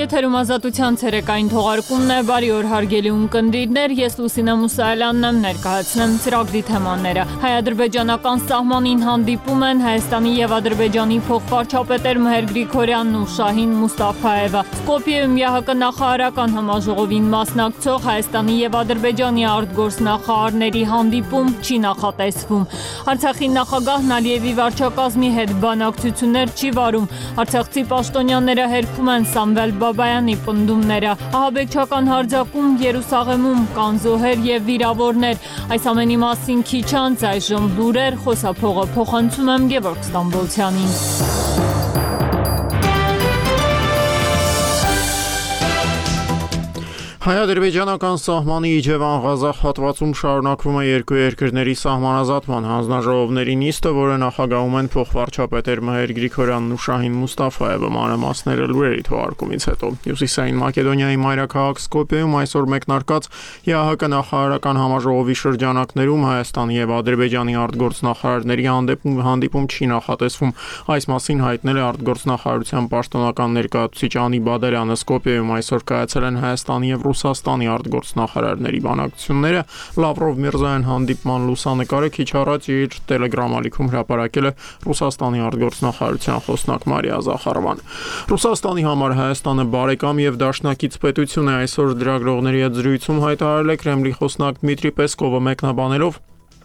Եթերում ազատության ցերեկային թողարկումն է, բարի օր հարգելի ունկնդիրներ, ես Լուսինե Մուսայելյանն եմ, ներկայացնեմ ծրագրի թեմաները։ Հայ-ադրբեջանական սահմանին հանդիպում են Հայաստանի եւ Ադրբեջանի փոխվարչապետեր Մհեր Գրիգորյանն ու Շահին Մուստաֆայևը։ Սկոպիեում ՀՀԿ նախարարական համաժողովին մասնակցող Հայաստանի եւ Ադրբեջանի արտգործնախարարների հանդիպում չի նախատեսվում։ Արցախի նախագահն Ալիևի վարչակազմի հետ բանակցություններ չի վարում։ Արցախցի պաշտոնյաները հերքում են Սամվել Բաբայանի պնդումները։ Ահաբեկչական հարձակում Երուսաղեմում կան զոհեր եւ վիրավորներ։ Այս ամենի մասին քիչ անց այժմ լուրեր, խոսափողը փոխանցում եմ Գևորգ Ստամբոլցյանին։ Հայ-ադրբեջանական սահմանի Իջևան Ղազախ հատվածում շարունակվում է երկու երկրների սահմանազատման հանձնաժողովների նիստը, որը նախագահում են փոխվարչապետեր Մհեր Գրիգորյանն ու Շահին Մուստաֆայևը, մանրամասները լուրերի թողարկումից հետո։ Հյուսիսային Մակեդոնիայի մայրաքաղաք Սկոպիեում այսօր մեկնարկած ՀՀԿ նախարարական համաժողովի շրջանակներում Հայաստանի եւ Ադրբեջանի արտգործնախարարների հանդիպում չի նախատեսվում։ Այս մասին հայտնել է արտգործնախարարության պաշտոնական ներկայացուցիչ Անի Բադարյանը։ Սկոպիեում այսօր կայացել են Հայաստանի եւ Ռուսաստանի արտգործնախարարների բանակցությունները։ Լավրով Միրզոյան հանդիպման լուսանկարը քիչ առաջ իր Telegram ալիքում հրապարակել է Ռուսաստանի արտգործնախարարության խոսնակ Մարիա Զախարովան։ Ռուսաստանի համար Հայաստանը բարեկամ եւ դաշնակից պետություն է, այսօր լրագրողների հետ զրույցում հայտարարել է Կրեմլի խոսնակ Դմիտրի Պեսկովը մեկնաբանելով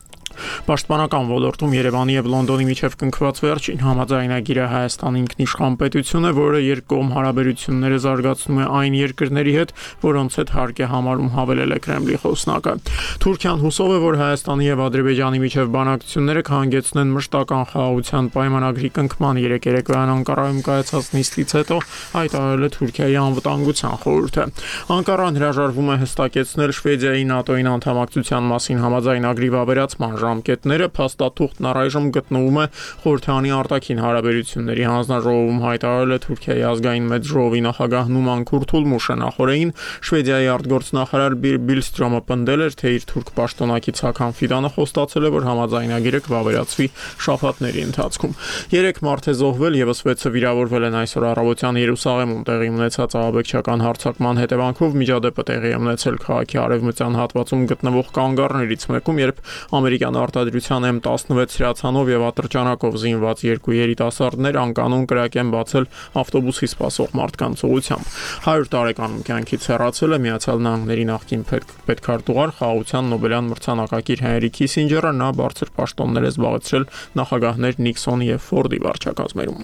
Պաշտպանական ոլորտում Երևանի եւ Լոնդոնի միջև կնքված վերջին համաձայնագիրը Հայաստանի ինքնիշխան պետություն է, որը երկկողմ հարաբերությունները զարգացնում է այն երկրների հետ, որոնց հետ հարկ է համարում, հավելել է Կրեմլի խոսնակը։ Թուրքիան հուսով է, որ Հայաստանի եւ Ադրբեջանի միջև բանակցությունները կհանգեցնեն մշտական խաղաղության պայմանագրի կնքման։ Երեկոյան Անկարայում կայացած նիստից հետո հայտարարել է Թուրքիայի անվտանգության խորհուրդը։ Անկարան հրաժարվում է հստակեցնել Շվեդիայի ՆԱՏՕ-ին անդամակցության մասին համաձայնագրի վավերացման ժամկետները, փաստաթուղթն առայժմ գտնվում է Խորհրդանի արտաքին հարաբերությունների հանձնաժողովում, հայտարարել է Թուրքիայի ազգային մեծ ժողովի նախագահ Նուման Քուրթուլմուշը։ Նախորդին Շվեդիայի արտգործնախարար Բիլստրոմը պնդել էր, թե իր թուրք պաշտոնակից Հական Ֆիդանը խոստացել է, որ համաձայնագիրը կվավերացվի շաբաթների ընթացքում։ 3 մարդ է զոհվել, եւս 6-ը վիրավորվել են այսօր առավոտյան Երուսաղեմում տեղի ունեցած ահաբեկչական հարձակման հետևանքով միջադեպը տեղի ունեցել քաղաքի արևմտյան հատվածում գտնվող կանգառներից մեկում, երբ ամերիկյան արտադրության M16 հրացանով եւ ատրճանակով զինված երկու երիտասարդներ անկանոն կրակ են բացել ավտոբուսի սպասող մարդկանց ուղղությամբ։ 100 տարեկանում կյանքից հեռացել է Միացյալ Նահանգների նախկին պետքարտուղար, խաղաղության Նոբելյան մրցանակակիր Հենրի Քիսինջերը, նա բարձր պաշտոններ է զբաղեցրել նախագահներ Նիքսոնի եւ Ֆորդի վարչակազմերում։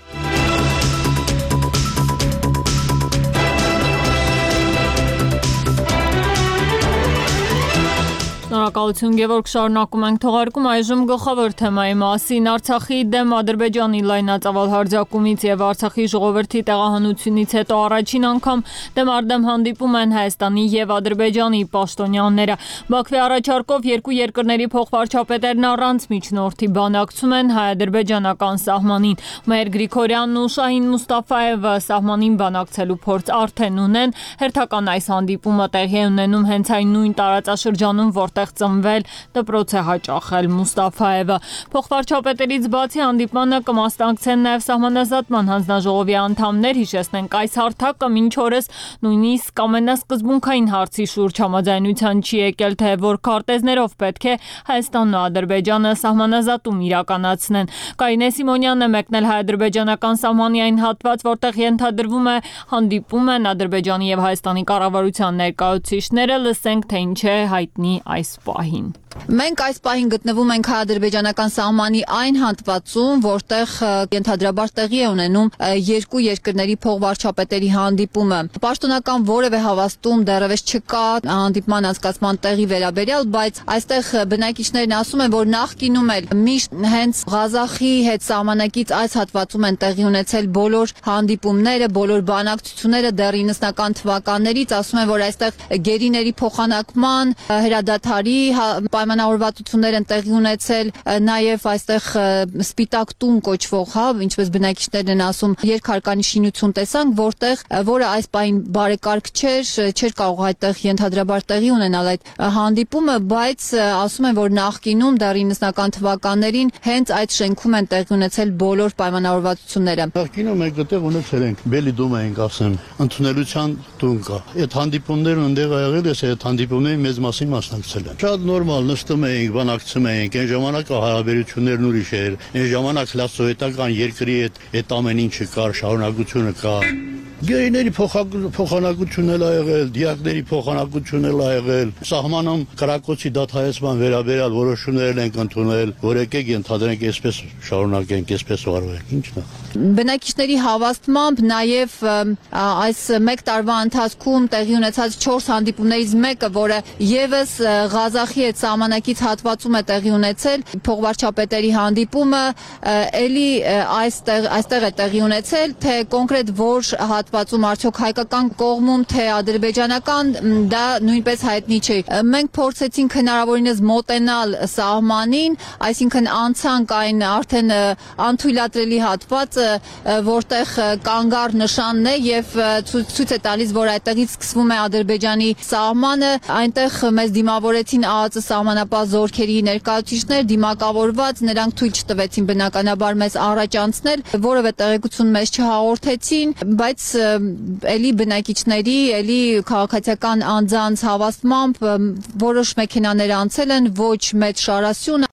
Շնորհակալություն Գևորգ, շարունակում ենք թողարկում այժմ գլխավոր թեմայի մասին։ Արցախի դեմ Ադրբեջանի լայնածավալ հարձակումից եւ Արցախի ժողովրդի տեղահանությունից հետո առաջին անգամ դեմ հանդիպում են Հայաստանի եւ Ադրբեջանի պաշտոնյաները։ Բաքվի առաջարկով երկու երկրների փոխվարչապետերն առանց միջնորդի բանակցում են հայ-ադրբեջանական սահմանին։ Մհեր Գրիգորյանն ու Շահին Մուստաֆայևը սահմանին բանակցելու փորձ արդեն ունեն։ Հերթական այս հանդիպումը տեղի է ունենում հենց այն նույն տարածաշրջանում, որտեղ ծնվել, դպրոց է հաճախել Մուստաֆայևը։ Փոխվարչապետերից բացի հանդիպմանը կմասնակցեն նաև սահմանազատման հանձնաժողովի անդամներ, հիշեցնենք այս հարթակը մինչ օրս նույնիսկ ամենասկզբունքային հարցի շուրջ համաձայնության չի եկել, թե որ քարտեզներով պետք է Հայաստանն ու Ադրբեջանը սահմանազատում իրականացնեն։ Կարինե Սիմոնյանն է մեկնել հայ-ադրբեջանական սահմանի այն հատված, որտեղ ենթադրվում է հանդիպում են Ադրբեջանի եւ Հայաստանի կառավարության ներկայացուցիչները, լսենք թե ինչ է հայտնի այս պահին։ Մենք այս պահին գտնվում ենք հայ-ադրբեջանական սահմանի այն հատվածում, որտեղ ենթադրաբար տեղի է ունենում երկու երկրների փոխվարչապետերի հանդիպումը։ Պաշտոնական որևէ հավաստում դեռևս չկա հանդիպման անցկացման տեղի վերաբերյալ, բայց այստեղ բնակիչներն ասում են, որ նախկինում էլ միշտ հենց Ղազախի հետ սահմանակից այս հատվածում են տեղի ունեցել բոլոր հանդիպումները, բոլոր բանակցությունները դեռ 90-ական թվականներից, ասում են, որ այստեղ գերիների փոխանակման, հրադադարի պայմանավորվածություններ են տեղի ունեցել, նաև այստեղ սպիտակ տուն կոչվող, ինչպես բնակիչներն են ասում, երկհարկանի շինություն տեսանք, որը այս պահին բարեկարգ չէր կարող այդտեղ ենթադրաբար տեղի ունենալ այդ հանդիպումը, բայց ասում են, որ նախկինում դեռ 90-ական թվականներին հենց այդ շենքում են տեղի ունեցել բոլոր պայմանավորվածությունները։ Նախկինում մենք այդտեղ ունեցել ենք բելի դում ենք ասեմ, ընդունելության տուն կա։ Այդ հանդիպումներն ընդեղ եղել է, այդ հանդիպումների մեծ մասին մասնակցել են։ Շատ նորմալ նստում ենք, բանակցում ենք, այն ժամանակ հարաբերություններն ուրիշ էր, այն ժամանակ լասովետական երկրի այդ ամեն ինչը կար, շարունակությունը կար։ Գերիների փոխանակություն էլ ա եղել, դիակների փոխանակություն էլ ա եղել, սահմանում կրակոցի դադարեցման վերաբերյալ որոշումներ ենք ընդունել, որ եկեք ենթադրենք այսպես շարունակենք, այսպես վարվենք, ինչն է։ Բնակիչների հավաստմամբ նաև այս մեկ տարվա ընթացքում տեղի ունեցած 4 հանդիպումներից մեկը, որը եւս Ղազախի հետ սահմանակից հատվածում է տեղի ունեցել, փողվարչապետերի հանդիպումը, ելի այստեղ է տեղի ունեցել, թե կոնկրետ որ հատվածում արդյոք հայկական կողմում, թե ադրբեջանական, դա նույնպես հայտնի չէ։ Մենք փորձեցինք հնարավորինս մոտենալ սահմանին, այսինքն անցանք այն արդեն անթույլատրելի հատվածը, որտեղ կանգար նշանն է եւ ցույց է տալիս, որ այդտեղից սկսվում է Ադրբեջանի սահմանը, այնտեղ մեզ դիմավորեցին ԱԱԾ սահմանապահ զորքերի ներկայացուցիչներ, դիմակավորված, նրանք թույլ չտվեցին բնականաբար մեզ առաջ անցնել, որևէ տեղեկություն մեզ չհաղորդեցին, բայց էլի բնակիչների, էլի քաղաքացիական անձանց հավաստմամբ որոշ մեքենաներ անցել են, ոչ մեծ շարասյուն։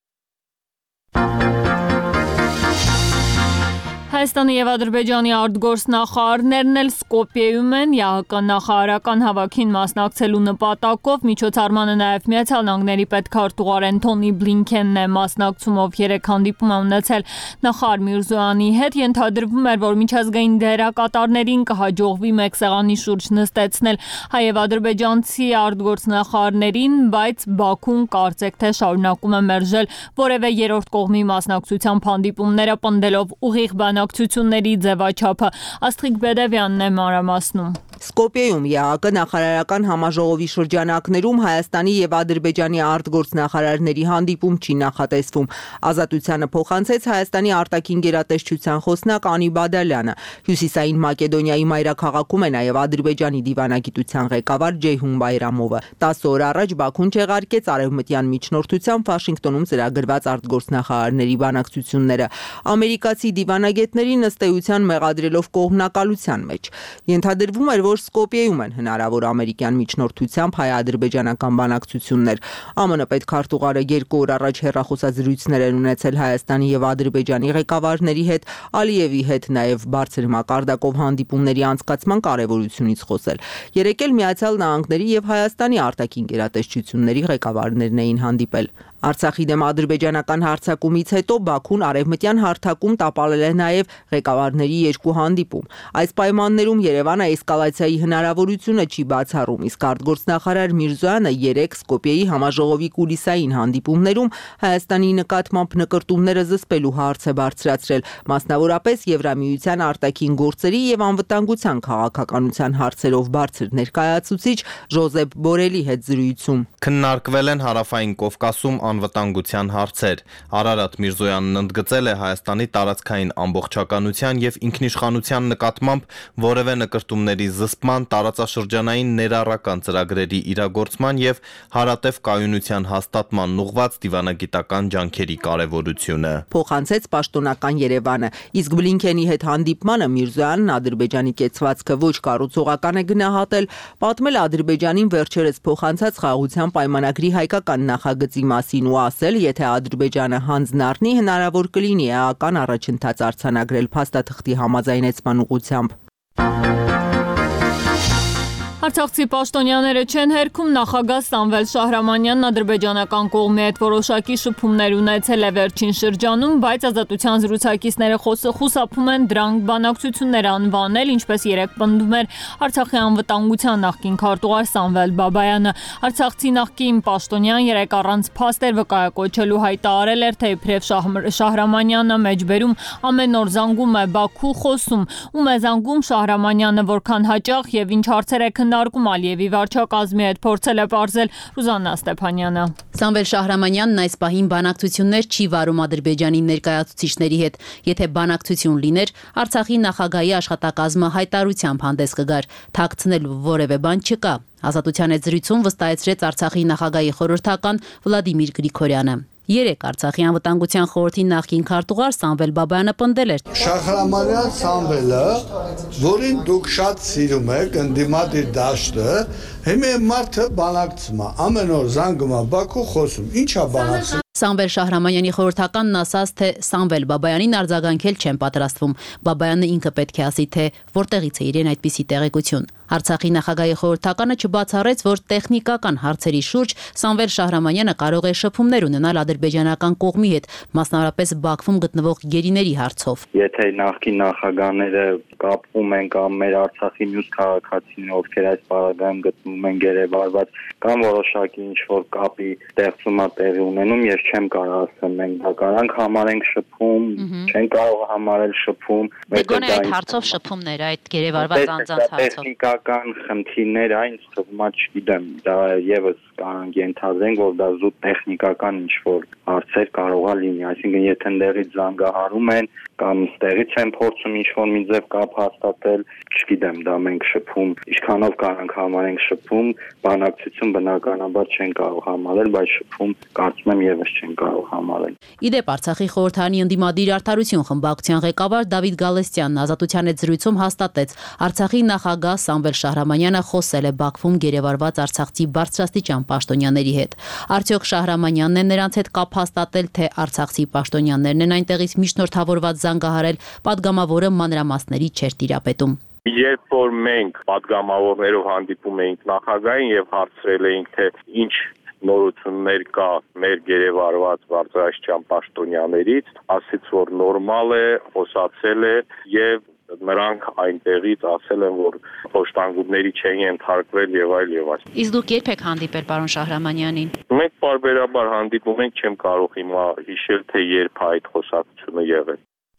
Հայաստանի եւ Ադրբեջանի արտգործնախարարներն էլ Սկոպիեում են ԵԱՀԿ նախարարական հավաքին մասնակցելու նպատակով միջոցառմանը նաեւ Միացյալ Նահանգների պետքարտուղար Անթոնի Բլինքենն է մասնակցում, ով 3 հանդիպում է ունեցել նախարար Միրզոյանի հետ, ենթադրվում էր, որ միջազգային դերակատարներին կհաջողվի մեկ սեղանի շուրջ նստեցնել հայ եւ ադրբեջանցի արտգործնախարարներին, բայց Բաքուն կարծեք թե շարունակում է մերժել որևէ երրորդ կողմի մասնակցությամբ հանդիպումները, պնդելով ուղիղ բանակցությունների ձևաչափը։ Աստղիկ Բեդևյանն է մանրամասնում։ Սկոպիեում ԵԱՀԿ նախարարական համաժողովի շրջանակներում Հայաստանի եւ Ադրբեջանի արտգործնախարարների հանդիպում չի նախատեսվում։ Ազատությանը փոխանցեց Հայաստանի արտաքին գերատեսչության խոսնակ Անի Բադալյանը։ Հյուսիսային Մակեդոնիայի մայրաքաղաքում է նաեւ Ադրբեջանի դիվանագիտության ղեկավար Ջեյհուն Բայրամովը։ 10 օր առաջ Բաքուն չեղարկեց արևմտյան միջնորդությամբ Վաշինգտոնում ծրագրված արտգործնախարարների բանակցությունները։ Ամերիկացի դիվանագետներին ըստ էության մեղադրելով կողմնակալության մեջ։ Ենթադրվում էր, որ Սկոպիեում են հնարավոր ամերիկյան միջնորդությամբ հայ-ադրբեջանական բանակցություններ։ ԱՄՆ պետքարտուղարը 2 օր առաջ հեռախոսազրույցներ են ունեցել Հայաստանի եւ Ադրբեջանի ղեկավարների հետ, Ալիևի հետ նաեւ բարձր մակարդակով հանդիպումների անցկացման կարեւորությունից խոսել։ Երեկ էլ Միացյալ Նահանգների եւ Հայաստանի արտաքին գերատեսչությունների ղեկավարներն էին հանդիպել։ Արցախի դեմ ադրբեջանական հարձակումից հետո Բաքուն արևմտյան հարթակում տապալել է նաև ղեկավարների 2 հանդիպում։ Այս պայմաններում Երևանը էսկալացիայի հնարավորությունը չի բացառում, իսկ արտգործնախարար Միրզոյանը 3 Սկոպիեի համաժողովի կուլիսային հանդիպումներում Հայաստանի նկատմամբ նկրտումները զսպելու հարց է բարձրացրել, մասնավորապես Եվրամիության արտաքին գործերի եւ անվտանգության քաղաքականության հարցերով բարձր ներկայացուցիչ Ժոզեփ Բորելի հետ զրույցում։ Քննարկվել են Հարավային Կովկասում անվտանգության հարցեր։ Արարատ Միրզոյանն ընդգծել է Հայաստանի տարածքային ամբողջականության եւ ինքնիշխանության նկատմամբ որևէ նկրտումների զսպման, տարածաշրջանային ներառական ծրագրերի իրագործման եւ հարատև կայունության հաստատման ուղղված դիվանագիտական ջանքերի կարեւորությունը։ Փոխանցեց պաշտոնական Երևանը, իսկ Բլինքենի հետ հանդիպմանը Միրզոյանն Ադրբեջանի կեցվածքը ոչ կառուցողական է գնահատել, պատմել Ադրբեջանին վերջերս փոխանցած խաղաղության պայմանագրի հայկական նախագծի մասին ու ասել, եթե Ադրբեջանը հանձն առնի, հնարավոր կլինի էական առաջընթաց արձանագրել փաստաթղթի համաձայնեցման ուղղությամբ։ Արցախցի պաշտոնյաները չեն հերքում, նախագահ Սամվել Շահրամանյանն ադրբեջանական կողմի հետ որոշակի շփումներ ունեցել է վերջին շրջանում, բայց ազատության զրուցակիցները խուսափում են դրանք բանակցություններ անվանել, ինչպես երեկ պնդում էր Արցախի անվտանգության նախկին քարտուղար Սամվել Բաբայանը։ Արցախցի նախկին պաշտոնյան երեկ առանց փաստեր վկայակոչելու հայտարարել էր, թե իբրև Շահրամանյանը մեջբերում ամեն օր զանգում է Բաքու, խոսում, ում է զանգում Շահրամանյանը, որքան հաճախ եւ ինչ հարցեր է քննարկում Ալիևի վարչակազմի հետ, փորձել է պարզել Ռուզաննա Ստեփանյանը։ Սամվել Շահրամանյանն այս պահին բանակցություններ չի վարում Ադրբեջանի ներկայացուցիչների հետ։ Եթե բանակցություն լիներ, Արցախի նախագահի աշխատակազմը հայտարարությամբ հանդես կգար, թաքցնելու որևէ բան չկա։ Ազատության հետ զրույցում վստահեցրեց Արցախի նախագահի խորհրդական Վլադիմիր Գրիգորյանը։ Երեկ Արցախի անվտանգության խորհրդի նախկին քարտուղար Սամվել Բաբայանը պնդել էր. Շահրամանյան Սամվելը, որին դուք շատ սիրում եք, ընդդիմադիր դաշտը, հիմա մարդը բանակցում է, ամեն օր զանգում է Բաքու խոսում, ի՞նչ է բանակցում։ Սամվել Շահրամանյանի խորհրդականն ասաց, թե Սամվել Բաբայանին արձագանքել չեն պատրաստվում։ Բաբայանը ինքը պետք է ասի, թե որտեղից է իրեն այդպիսի տեղեկություն։ Արցախի նախագահի խորհրդականը չբացառեց, որ տեխնիկական հարցերի շուրջ Սամվել Շահրամանյանը կարող է շփումներ ունենալ ադրբեջանական կողմի հետ, մասնավորապես Բաքվում գտնվող գերիների հարցով։ Եթե նախկին նախագահները կապվում են կամ մեր Արցախի մյուս քաղաքացիներ, ովքեր այս պարագայում գտնվում են գերեվարված, կամ որոշակի ինչ-որ կապի ստեղծումա տեղի ունենում, ես չեմ կարող ասել, մենք դա կարանք համարենք շփում, չեն կարող համարել շփում։ Գոնե այդ հարցով շփումներ, այդ գերեվարված անձանց հարցով։ Տեխնիկական խնդիրներ, այն թվում է, չգիտեմ, դա եւս կարանք ենթադրենք, որ դա զուտ տեխնիկական ինչ-որ հարցեր կարող է լինի, այսինքն եթե ընդերից զանգահարում են կամ ստեղից են փորձում ինչ-որ մի ձև կապ հաստատել, չգիտեմ, դա մենք շփում, ինչքանով կարանք համարենք շփում, բանակցություն բնականաբար չեն կարող համարել, բայց շփում կարծում եմ եւս չեն կարող համարել։ Իդեպ Արցախի խորհրդարանի ընդդիմադիր արդարություն խմբակցության ղեկավար Դավիթ Գալստյանն Ազատության հետ զրույցում հաստատեց, Արցախի նախագահ Սամվել Շահրամանյանը խոսել է Բաքվում գերեվարված արցախցի բարձրաստիճան պաշտոնյաների հետ։ Արդյոք Շահրամանյանն է նրանց հետ կապ հաստատել, թե արցախցի պաշտոնյաներն են այնտեղից միջնորդավորված զանգահարել, պատգամավորը մանրամասների չէր տիրապետում։ Երբ որ մենք պատգամավորներով հանդիպում էինք նախագահին եւ հարցրել էինք, թե ինչ նորություններ կա մեր գերեվարված բարձրաստիճան պաշտոնյաներից, ասաց, որ նորմալ է, խոսացել է եւ նրանք այնտեղից ասել են, որ փոշտանգումների չեն ենթարկվել եւ այլ եւ այլ։ Իսկ դուք երբ եք հանդիպել պարոն Շահրամանյանին։ Մենք բարբերաբար հանդիպում ենք, չեմ կարող հիմա հիշել, թե երբ այդ խոսակցությունը եղել։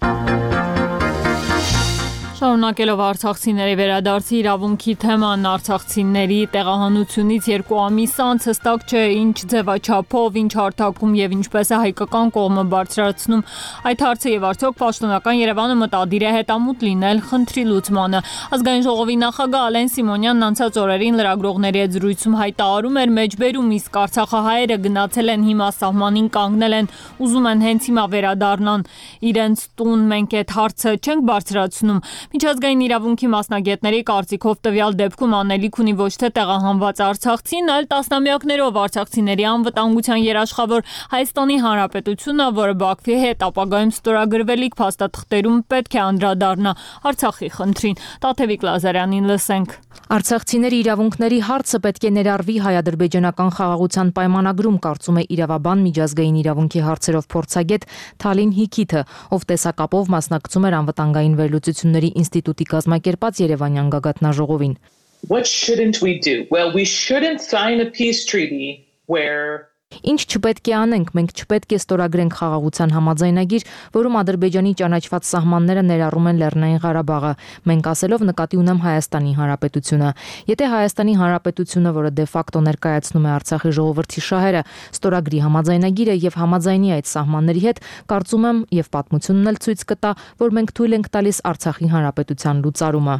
Շարունակելով արցախցիների վերադարձի իրավունքի թեման, արցախցիների տեղահանությունից 2 ամիս անց հստակ չէ ինչ ձևաչափով, ինչ հարթակում եւ ինչպես է հայկական կողմը բարձրացնում այդ հարցը եւ արդյոք պաշտոնական Երևանը մտադիր է հետամուտ լինել խնդրի լուծմանը։ Ազգային ժողովի նախագահ Ալեն Սիմոնյանն անցած օրերին լրագրողների հետ զրույցում հայտարարում էր մեջբերում, իսկ արցախահայերը գնացել են հիմա սահմանին կանգնել են, ուզում են հենց հիմա վերադառնան իրենց տուն, մենք այդ հարցը չենք բարձրացնում։ Միջազգային իրավունքի մասնագետների կարծիքով տվյալ դեպքում անելիք ունի ոչ թե տեղահանված արցախցին, այլ տասնամյակներով արցախցիների անվտանգության երաշխավոր Հայաստանի Հանրապետությունը, որը Բաքվի հետ ապագայում ստորագրվելիք փաստաթղթերում պետք է անդրադառնա Արցախի խնդրին։ Տաթևիկ Լազարյանին լսենք։ Արցախցիների իրավունքների հարցը պետք է ներառվի հայ-ադրբեջանական խաղաղության պայմանագրում, կարծում է իրավաբան միջազգային իրավունքի հարցերով փորձագետ Թալին Հիքիթը, ով տեսակապով մասնակցում էր անվտանգային վերլուծությունների ինստիտուտի կազմակերպած Երևանյան գագաթնաժողովին։ What shouldn't we do? Well, we shouldn't sign a peace treaty where Ինչ չպետք է անենք, մենք չպետք է ստորագրենք խաղաղության համաձայնագիր, որում Ադրբեջանի ճանաչված սահմանները ներառում են Լեռնային Ղարաբաղը, մենք ասելով նկատի ունեմ Հայաստանի Հանրապետությունը։ Եթե Հայաստանի Հանրապետությունը, որը դե ֆակտո ներկայացնում է Արցախի ժողովրդի շահերը, ստորագրի համաձայնագիրը եւ համաձայնի այդ սահմանների հետ, կարծում եմ եւ պատմությունն էլ ցույց կտա, որ մենք թույլ ենք տալիս Արցախի Հանրապետության լուծարումը։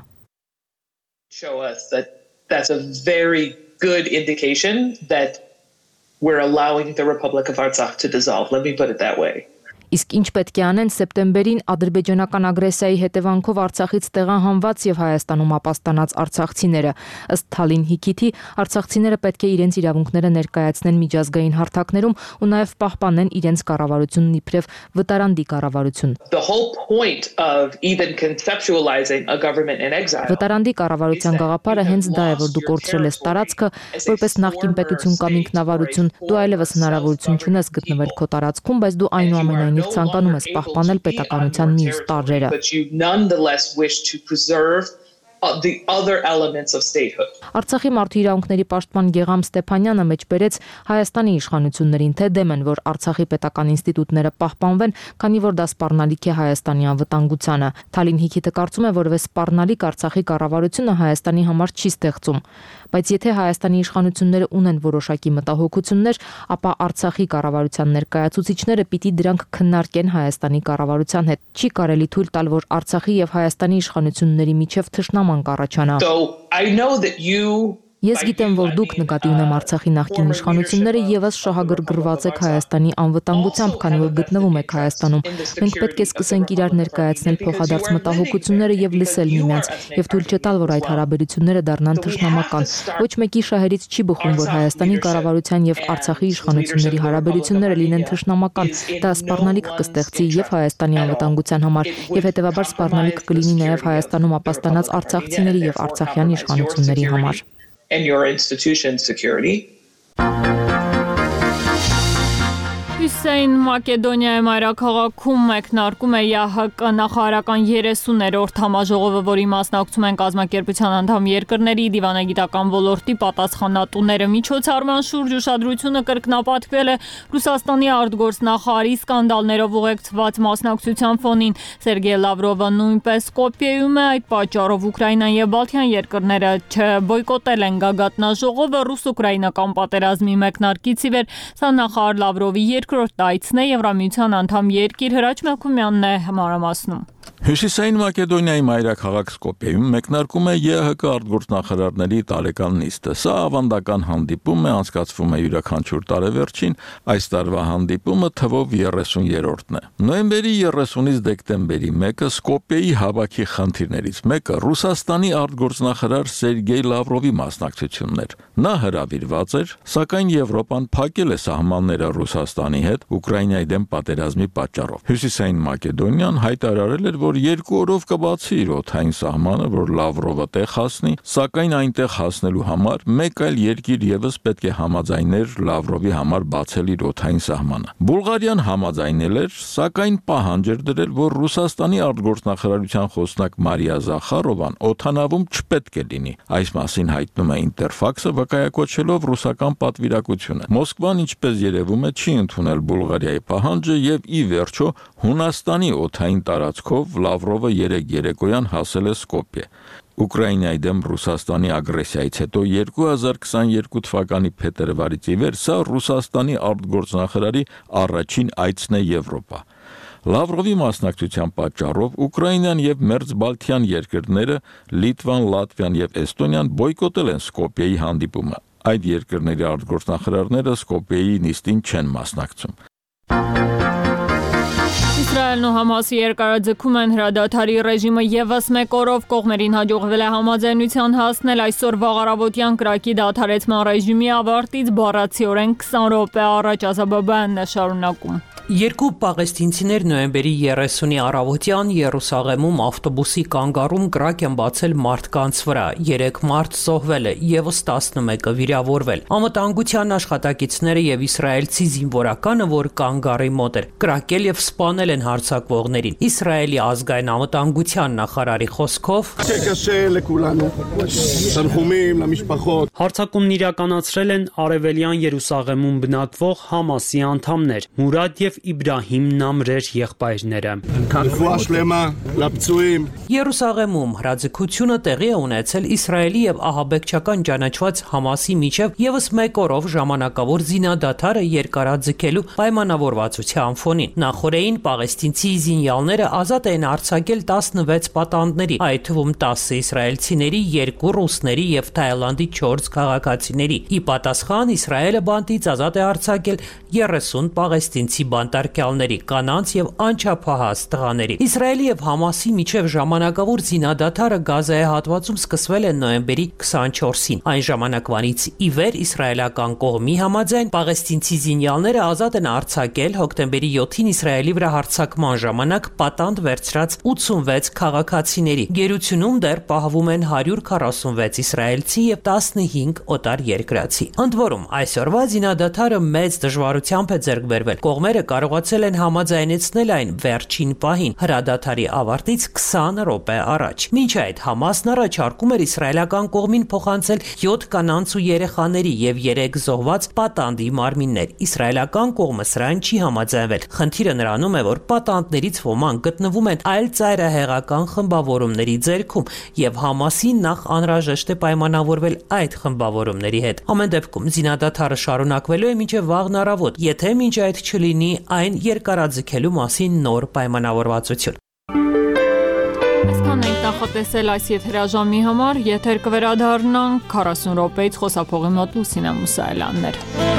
Show us that that's a very good indication that we're allowing the Republic of Artsakh to dissolve. Let me put it that way. Իսկ ինչ պետք է անեն սեպտեմբերին ադրբեջանական ագրեսիայի հետևանքով Արցախից տեղահանված եւ Հայաստանում ապաստանած արցախցիները։ Ըստ Թալին Հիքիթի, արցախցիները պետք է իրենց իրավունքները ներկայացնեն միջազգային հարթակներում ու նաեւ պահպանեն իրենց կառավարությունն իբրև վտարանդի կառավարություն։ The whole point of even conceptualizing a government in exile. Վտարանդի կառավարության գաղափարը հենց դա է, որ դու կորցրել ես տարածքը, որպես նախկին պետություն կամ ինքնավարություն, դու այլևս հնարավորություն չունես գտնվել քո տարածքում, բայց դու այնուամենայնիվ ցանկանում ես պահպանել պետականության մյուս տարրերը։ But you nonetheless wish to preserve the other elements of statehood. Արցախի մարդու իրավունքների պաշտպան Գեգամ Ստեփանյանը մեջբերեց Հայաստանի իշխանություններին, թե դեմ են, որ Արցախի պետական ինստիտուտները պահպանվեն, քանի որ դա սպառնալիք է Հայաստանի անվտանգությանը։ Թալին Հիքիթը կարծում է, որ սպառնալիք Արցախի կառավարությունը Հայաստանի համար չի ստեղծում, բայց եթե Հայաստանի իշխանությունները ունեն որոշակի մտահոգություններ, ապա Արցախի կառավարության ներկայացուցիչները պիտի դրանք քննարկեն Հայաստանի կառավարության հետ։ Չի կարելի թույլ տալ, որ Արցախի եւ Հայաստանի իշխանությունների միջև թշնաման կառաջանա։ Ես գիտեմ, որ դուք նկատի ունեմ Արցախի նախկին իշխանությունները եւս շահագրգռված եք Հայաստանի անվտանգությամբ, քանի որ գտնվում եք Հայաստանում։ Մենք պետք է սկսենք իրար ներկայացնել փոխադարձ մտահոգությունները եւ լսել միմյանց, եւ թույլ չտալ, որ այդ հարաբերությունները դառնան թշնամական։ Ոչ մեկի շահերից չի բխում, որ Հայաստանի կառավարության եւ Արցախի իշխանությունների հարաբերությունները լինեն թշնամական։ Դա սպառնալիք կստեղծի եւ Հայաստանի անվտանգության համար, եւ հետեւաբար սպառնալիք կլինի նաեւ Հայաստանում ապաստանած արցախցիների եւ արցախյան իշխանությունների համար։ And your institution's security. Հուսեյն Մակեդոնիայի մայրաքաղաքում մեկնարկում է ԵԱՀԿ նախարարական 30-րդ համաժողովը, որի մասնակցում են կազմակերպության անդամ երկրների դիվանագիտական ոլորտի պատասխանատուները։ Միջոցառման շուրջ ուշադրությունը կրկնապատկվել է Ռուսաստանի արտգործնախարարի սկանդալներով ուղեկցված մասնակցության ֆոնին։ Սերգեյ Լավրովը նույնպես Սկոպիեում է, այդ պատճառով Ուկրաինան եւ Բալթյան երկրները չբոյկոտել են գագաթնաժողովը ռուս-ուկրաինական պատերազմի մեկնարկից ի վեր։ Սա նախարար Լավրովի երկրորդ այցն է, Եվրամիության անդամ երկիր Հրաչ Մելքումյանն է մանրամասնում։ Հյուսիսային Մակեդոնիայի մայրաքաղաք Սկոպիեում մեկնարկում է ԵԱՀԿ արտգործնախարարների տարեկան նիստը։ Սա ավանդական հանդիպում է, անցկացվում է յուրաքանչյուր տարեվերջին, այս տարվա հանդիպումը թվով 30-րդն է։ Նոյեմբերի 30-ից դեկտեմբերի 1-ը Սկոպիեի հավաքի խնդիրներից մեկը Ռուսաստանի արտգործնախարար Սերգեյ Լավրովի մասնակցությունն էր։ Նա հրավիրված էր, սակայն Եվրոպան փակել է սահմանները Ռուսաստանի հետ Ուկրաինայի դեմ պատերազմի պատճառով։ Հյուսիսային Մակեդոնիան հայտարարել էր, որ 2 օրով կբացի իր օդային սահմանը, որ Լավրովը տեղ հասնի, սակայն այնտեղ հասնելու համար մեկ այլ երկիր եւս պետք է համաձայներ Լավրովի համար բացել իր օդային սահմանը։ Բուլղարիան համաձայնել էր, սակայն պահանջ էր դրել, որ Ռուսաստանի արտգործնախարարության խոսնակ Մարիա Զախարովան օդանավում չպետք է լինի։ Այս մասին հայտնում է Ինտերֆաքսը, վկայակոչելով ռուսական պատվիրակությունը։ Մոսկվան, ինչպես երևում է, չի ընդունել Բուլղարիայի պահանջը եւ ի վերջո Հունաստանի օդային տարածքով Լավրովը երեկոյան հասել է Սկոպիե։ Ուկրաինայի դեմ Ռուսաստանի ագրեսիայից հետո 2022 թվականի փետրվարից ի վեր սա Ռուսաստանի արտգործնախարարի առաջին այցն է Եվրոպա։ Լավրովի մասնակցության պատճառով Ուկրաինան եւ Մերձբալթյան երկրները Լիտվան, Լատվիան եւ Էստոնիան բոյկոտել են Սկոպիեի հանդիպումը։ Այդ երկրների արտգործնախարարները Սկոպիեի նիստին չեն մասնակցում։ Իսրայելն ու Համասի երկարաձգում են հրադադարի ռեժիմը եւս մեկ օրով կողմերին հաջողվել է համաձայնության հասնել այսօր վաղարավոտյան կրակի դադարեցման ռեժիմի ավարտից բառացիորեն 20 րոպե առաջ Ազաբաբյանն է շարունակում։ Երկու պաղեստինցիներ նոյեմբերի 30-ի առավոտյան Երուսաղեմում ավտոբուսի կանգառում կրակ են բացել մարդկանց վրա։ 3 մարդ զոհվել է, եւս 11-ը վիրավորվել։ Անվտանգության աշխատակիցները եւ իսրայելցի զինվորականը, որ կանգառի մոտ էր, կրակել եւ սպանել են հարձակվողներին։ Իսրայելի ազգային անվտանգության նախարարի խոսքով հարձակումն իրականացրել են արևելյան Երուսաղեմում բնակվող Համասի անդամներ՝ Մուրադ եւ Իբրահիմ Նամրեր եղբայրները։ Երուսաղեմում հրաձգությունը տեղի է ունեցել Իսրայելի եւ ահաբեկչական ճանաչված Համասի միջև եւս մեկ օրով ժամանակավոր զինադադարը երկարաձգելու պայմանավորվածության ֆոնին։ Նախորդին պաղեստինցի զինյալները ազատ են արձակել 16 պատանդների, այդ թվում 10 իսրայելցիների, 2 ռուսների եւ Թայլանդի 4 քաղաքացիների։ Ի պատասխան Իսրայելը բանտից ազատ է արձակել 30 պաղեստինցի բանտարկյալների, կանանց եւ անչափահաս տղաների։ Իսրայելի եւ Համասի միջև ժամանակավոր զինադադարը Գազայի հատվածում սկսվել է նոյեմբերի 24-ին։ Այն ժամանակվանից ի վեր իսրայելական կողմի համաձայն պաղեստինցի զինյալները ազատ են արձակել հոկտեմբերի 7-ին Իսրայելի վրա հարձակման ժամանակ պատանդ վերցրած 86 քաղաքացիների։ Գերությունում դեռ պահվում են 146 իսրայելցի եւ 15 օտար երկրացի։ Ընդ որում, այսօրվա զինադադարը մեծ դժվարությամբ է ձեռք բերվել։ Կողմերը կարողացել են համաձայնեցնել այն վերջին պահին, հրադադարի ավարտից 20 րոպե առաջ։ Մինչ այդ Համասն առաջարկում էր իսրայելական կողմին փոխանցել 7 կանանց ու երեխաների եւ 3 զոհված պատանդի մարմիններ։ Իսրայելական կողմը սրան չի համաձայնվել։ Խնդիրը նրանում է, որ պատանդներից ոմանք գտնվում են այլ ծայրահեղական խմբավորումների ձեռքում եւ Համասին նախ անհրաժեշտ է պայմանավորվել այդ խմբավորումների հետ։ Ամեն դեպքում զինադադարը շարունակվելու է մինչև վաղն առավոտ, եթե մինչ այդ չլինի այն երկարաձգելու մասին նոր պայմանավորվածություն։ Այսքան ենք նախատեսել այս եթերաժամի համար, եթեր կվերադառնանք 40 րոպեից խոսափողի մոտ Լուսինե Մուսայելյաններ։